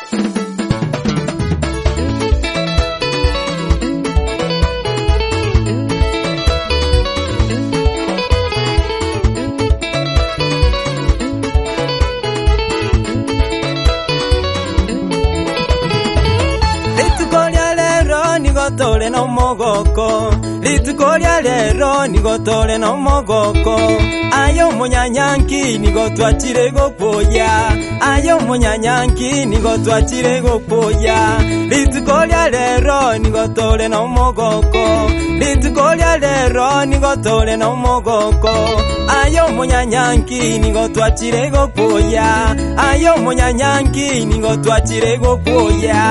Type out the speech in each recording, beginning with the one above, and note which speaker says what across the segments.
Speaker 1: Tole no mogoko litukolia lero nigo tole no mogoko ayo munyanyanki nigo twachire gopoya ayo munyanyanki nigo twachire gopoya litukolia lero nigo tole no mogoko litukolia lero nigo tole no mogoko ayo munyanyanki nigo twachire gopoya ayo munyanyanki nigo twachire gopoya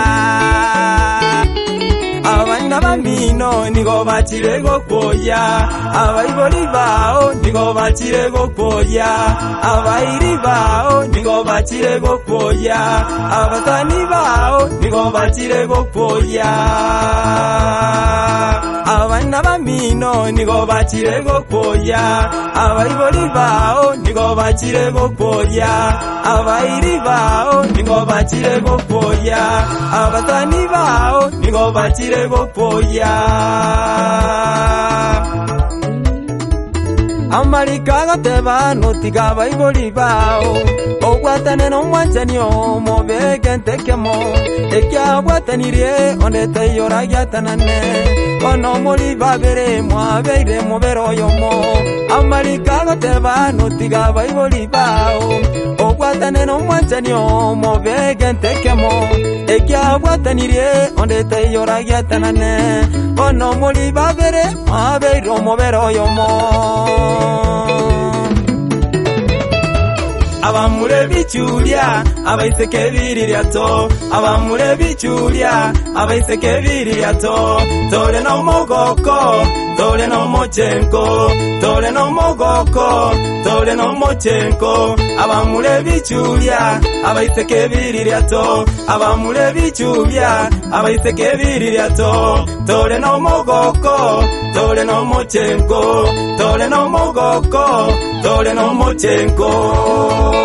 Speaker 1: abana bamino nigo bachire gopoya abaiboli bao nigo bachire gopoya abairi bao nigo bachire gopoya abatani bao nigo bachire gopoya abana bamino nigo bachire gopoya abaiboli bao nigo bachire gopoya abairi bao nigo bachire gopoya abatani bao nigo bachire gopoya amalika gateba notiga baiboli bao ogwatane no mwanjanio mobege ntekemo ekya gwatanirie ondete yora gyatanane ono muri babere mwabeire mubero yomo amalika gateba notiga baiboli bao ogwatane no mwanjanio mobege ntekemo ekya gwatanirie ondete yora gyatanane ono muri babere mwabeire mubero yomo abamure bichulia abaiseke biriryato abamure bichulia abaiseke biriryato tole no mogoko tole no mochenko tole no mogoko tole no mochenko abamure bichulia abaiseke biriryato abamure bichulia abaiseke biriryato tole no mogoko tole no mochenko tole no mogoko tole no mochenko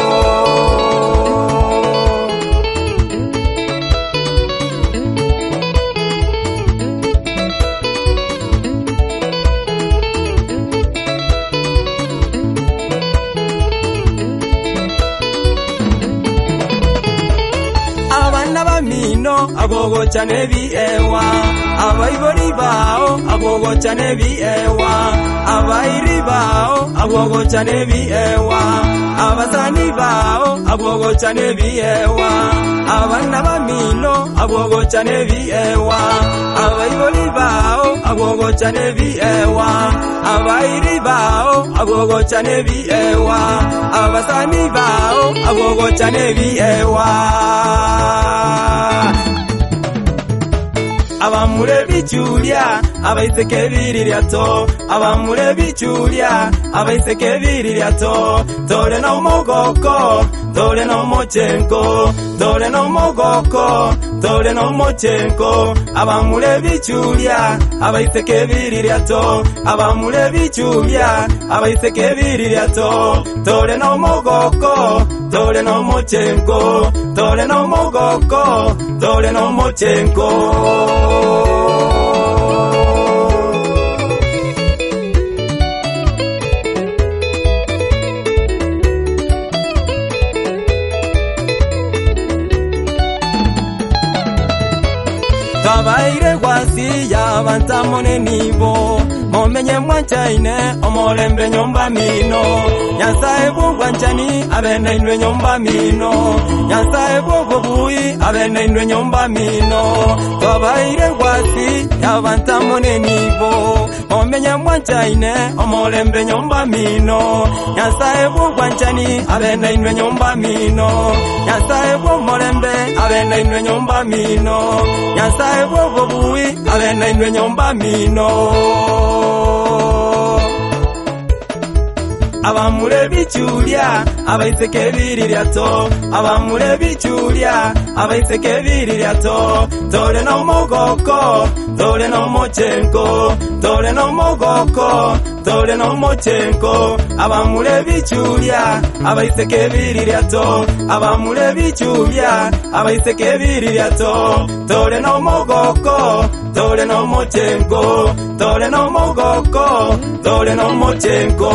Speaker 1: mino agogo chanebi ewa abaibori bao agogo chanebi ewa abairi bao agogo chanebi ewa abasani bao agogo chanebi ewa abana bamino agogo chanebi ewa abaibori bao agogo chanebi ewa abairi bao agogo chanebi ewa abasani bao agogo chanebi ewa abamure bichulia abaiseke biriryato abamure bichulia abaiseke biriryato tole no mogoko tole no mochenko tole no mogoko tole no mochenko abamure bichulia abaiseke biriryato abamure bichulia abaiseke biriryato tole no mogoko tole no mochenko tole no mogoko tole no mochenko Kabaire gwasi ya bantamone nibo momenye mwanchaine omolembe nyomba mino Nyasaye bugwanchani abene inwe nyomba mino Nyasaye bugubui abene inwe nyomba mino Kabaire gwasi ya bantamone nibo momenye mwanchaine omolembe nyomba mino Nyasaye bugwanchani abene inwe nyomba mino Nyasaye bumolembe abene inwe nyomba mino Nyasaye bugubui abene inwe nyomba mino abamure bichulia abaiseke biriryato abamure bichulia abaiseke biriryato tole no mogoko tole no mochenko tole no mogoko tole no mochenko abamule bichulia abaiseke biriryato abamule bichulia abaiseke biriryato tole no mogoko tole no mochenko tole no mogoko tole no mochenko.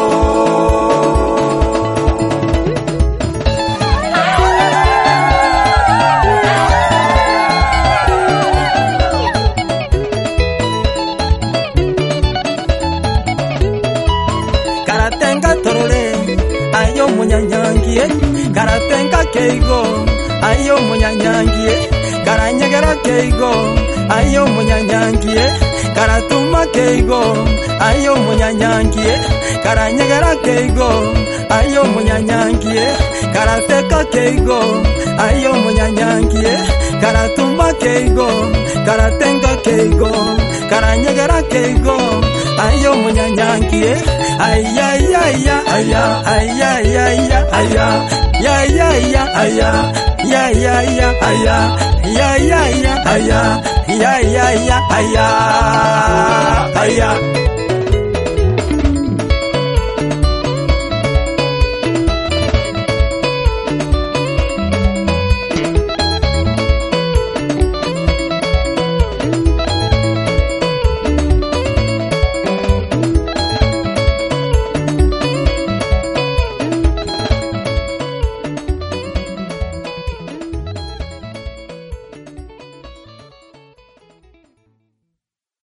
Speaker 1: Karatenga torole ayo munyanyangie karatenga keigo ayo munyanyangie karanyegera keigo ayo munyanyangie karatuma keigo ayo munyanyangie karanyegera keigo ayo munyanyangie karateka keigo ayo munyanyangie karatuma keigo karatenga keigo karanyegera keigo ayo munyanyangie aya ya ya aya aya ya ya aya ya ya ya aya ya ya ya aya ya ya ya aya ya ya ya aya aya